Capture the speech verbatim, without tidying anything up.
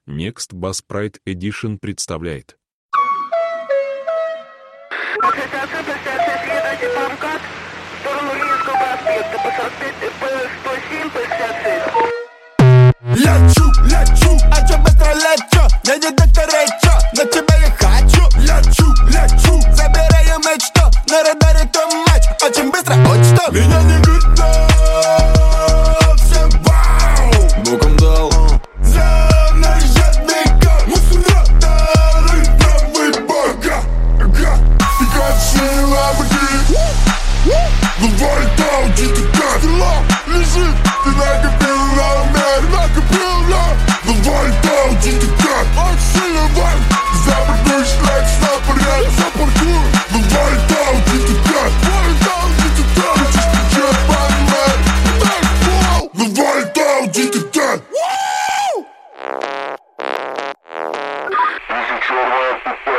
Next Bass Pride Edition представляет. Ассоциация предстоящий следователь по МКАД в сторону Ленинского проспекта по сорок пять П сто семь П шестьдесят шесть. Лечу, лечу, очень быстро лечу, я не докторечу, но тебя я хочу. Лечу, лечу, забираю мечту, на радаре то матч, очень быстро, вот что. Меня не видно, всем вау, боком дал. За нарядника, мусора, дары, правый бога. И красиво бги, бывает ауди, ты как лежит, ты накопила, накопила. Бывает ауди, ты как отсылывай, западный шлях, запоряд, запаркуй. Бывает ауди, ты как, бывает ауди, ты как, хочешь кричать, понимай, так пол. Бывает ауди, ты как. Вижу черное пятно.